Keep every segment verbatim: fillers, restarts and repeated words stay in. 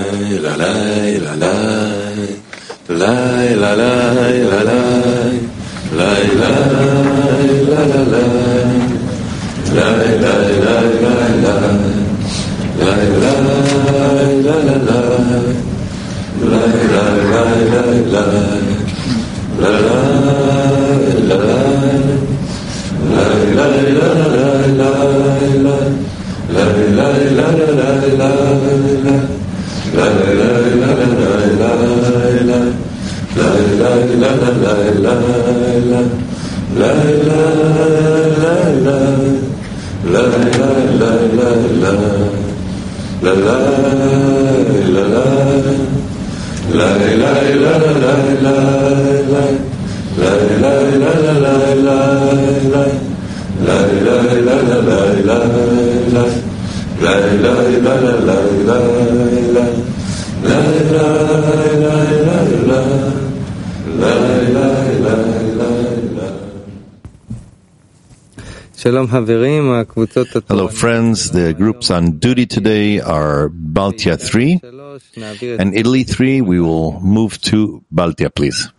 Hello friends, the groups on duty today are Baltia three and Italy three. We will move to Baltia, please.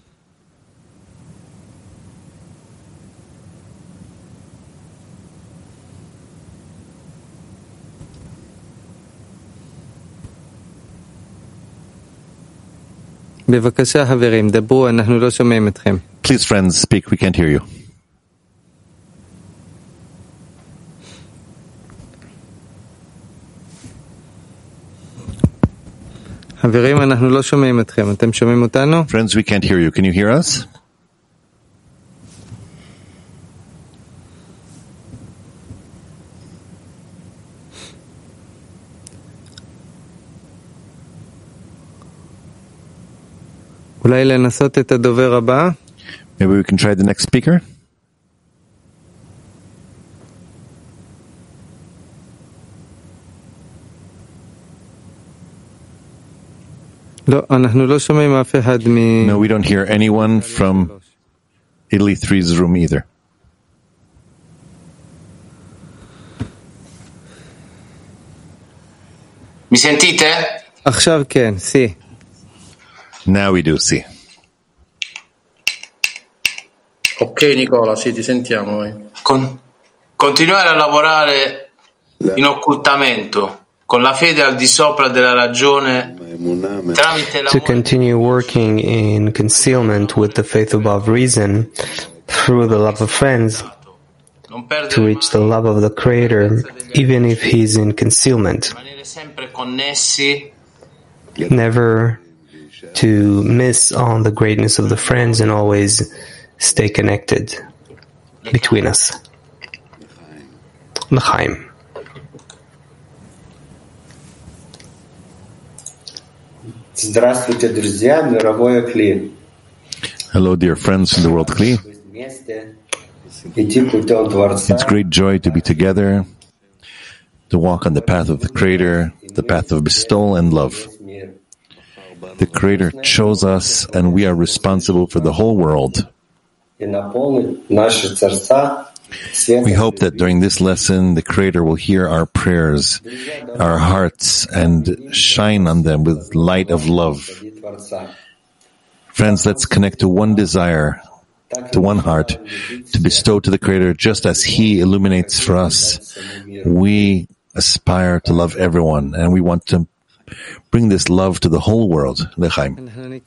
Please friends, speak, we can't hear you. Friends, we can't hear you. Can you hear us? Maybe we can try the next speaker. No, we don't hear anyone from Italy three's room either. Mi sentite? Now we do, see. Ok Nicola, sì, ti sentiamo. Con- continuare a lavorare in occultamento, con la fede al di sopra della ragione, tramite to continue working in concealment with the faith above reason, through the love of friends, to reach the love of the Creator, even if he's in concealment. Never to miss on the greatness of the friends and always stay connected between us. L'chaim. Здравствуйте, друзья, мировое Кли. Hello, dear friends from the world Kli. It's great joy to be together, to walk on the path of the Creator, the path of bestowal and love. The Creator chose us, and we are responsible for the whole world. We hope that during this lesson, the Creator will hear our prayers, our hearts, and shine on them with light of love. Friends, let's connect to one desire, to one heart, to bestow to the Creator just as He illuminates for us. We aspire to love everyone, and we want to bring this love to the whole world. L'chaim.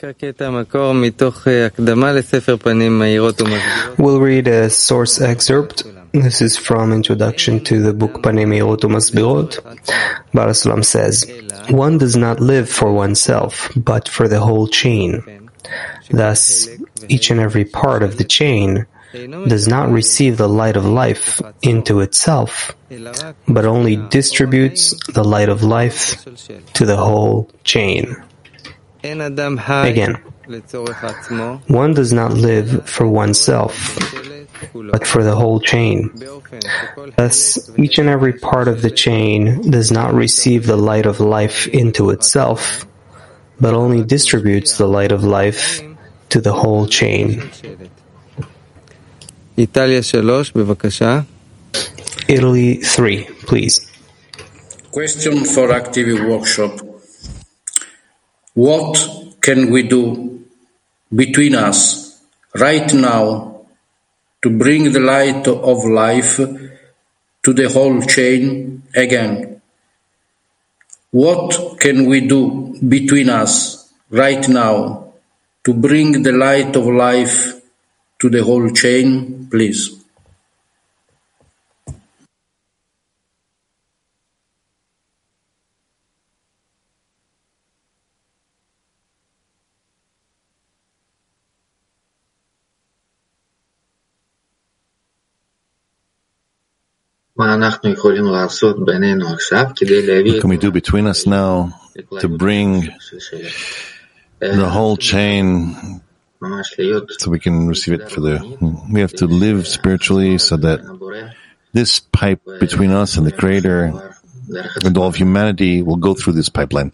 We'll read a source excerpt. This is from Introduction to the book Panei Meirot U'Masbirot. Baal HaSulam says, one does not live for oneself, but for the whole chain. Thus, each and every part of the chain does not receive the light of life into itself, but only distributes the light of life to the whole chain. Again, one does not live for oneself, but for the whole chain. Thus, each and every part of the chain does not receive the light of life into itself, but only distributes the light of life to the whole chain. Italia שלוש, בבקשה. Italy three, please. Question for active workshop. What can we do between us right now to bring the light of life to the whole chain again? What can we do between us right now to bring the light of life to the whole chain, please? What can we do between us now to bring the whole chain so we can receive it for the... We have to live spiritually so that this pipe between us and the Creator and all of humanity will go through this pipeline.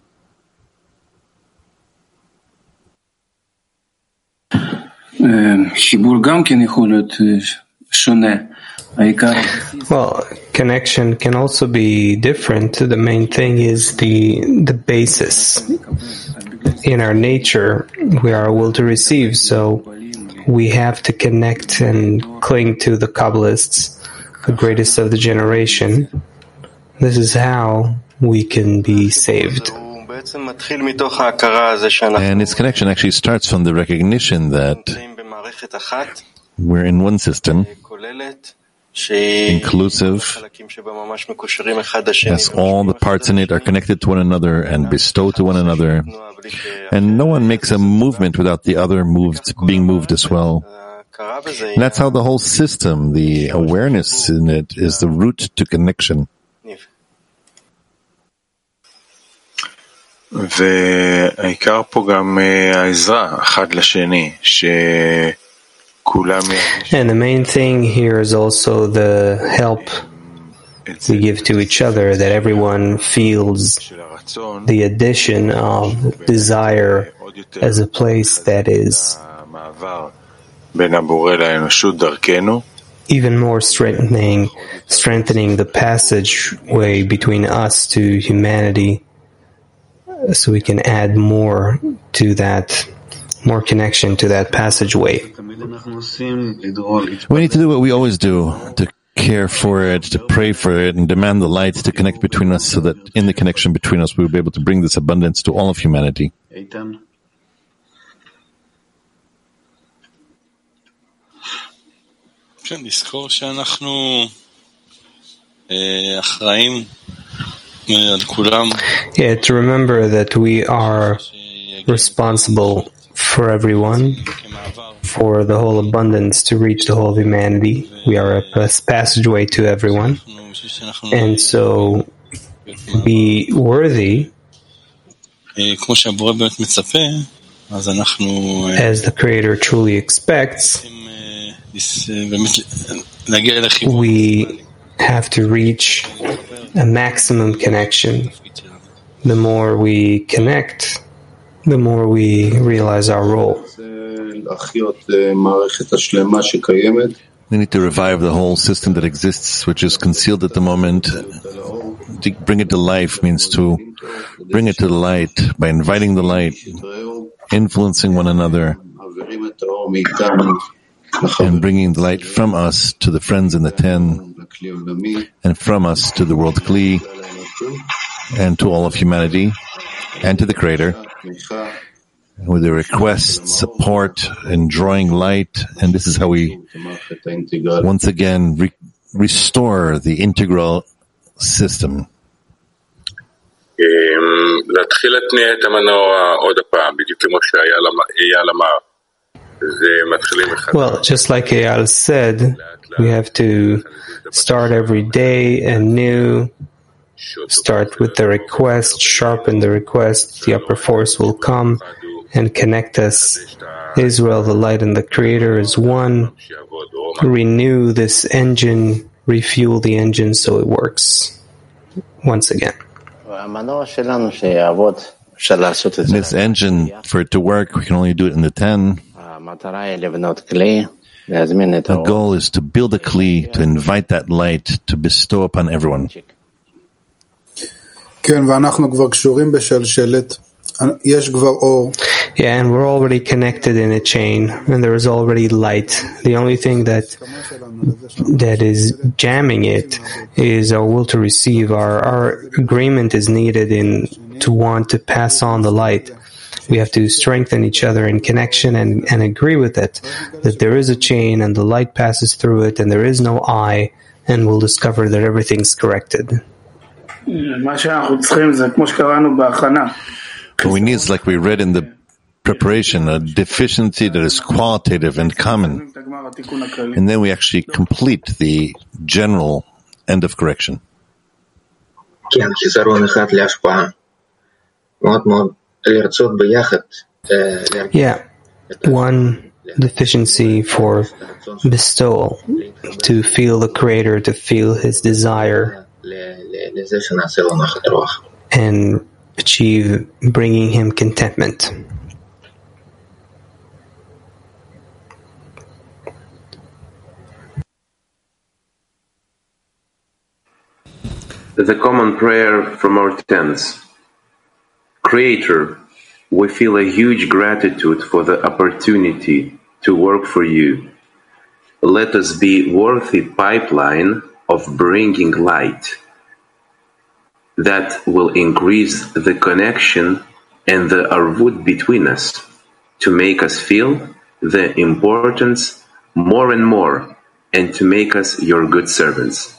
Well, connection can also be different. The main thing is the the basis. In our nature, we are will to receive, so we have to connect and cling to the Kabbalists, the greatest of the generation. This is how we can be saved. And its connection actually starts from the recognition that we're in one system, inclusive, as all the parts in it are connected to one another and bestow to one another, and no one makes a movement without the other moved, being moved as well. And that's how the whole system, the awareness in it, is the route to connection. והעיקר פה גם העזרה אחד לשני, ש... And the main thing here is also the help we give to each other, that everyone feels the addition of desire as a place that is even more strengthening, strengthening the passageway between us to humanity, so we can add more to that, more connection to that passageway. We need to do what we always do, to care for it, to pray for it, and demand the light to connect between us, so that in the connection between us we will be able to bring this abundance to all of humanity. Yeah, to remember that we are responsible for everyone, for the whole abundance to reach the whole of humanity. We are a passageway to everyone. And so be worthy as the Creator truly expects. We have to reach a maximum connection. The more we connect, the more we realize our role. We need to revive the whole system that exists, which is concealed at the moment. To bring it to life means to bring it to the light by inviting the light, influencing one another, and bringing the light from us to the friends in the ten, and from us to the world Kli, and to all of humanity, and to the Creator, with the request, support, and drawing light. And this is how we once again re- restore the integral system. Well, just like Eyal said, we have to start every day anew, start with the request, sharpen the request, the upper force will come and connect us. Israel, the light and the Creator is one. Renew this engine, refuel the engine so it works once again. This engine, for it to work, we can only do it in the ten. The goal is to build a Kli, to invite that light, to bestow upon everyone. כן, ואנחנו כבר קשורים בשלשלת Yeah, and we're already connected in a chain, and there is already light. The only thing that that is jamming it is our will to receive. Our our agreement is needed in to want to pass on the light. We have to strengthen each other in connection and, and agree with it, that there is a chain and the light passes through it and there is no I, and we'll discover that everything's corrected. What we need is, like we read in the preparation, a deficiency that is qualitative and common. And then we actually complete the general end of correction. Yeah, one deficiency for bestowal, to feel the Creator, to feel His desire, and achieve bringing Him contentment. The common prayer from our tents. Creator, we feel a huge gratitude for the opportunity to work for you. Let us be worthy pipeline of bringing light that will increase the connection and the arvut between us, to make us feel the importance more and more, and to make us your good servants.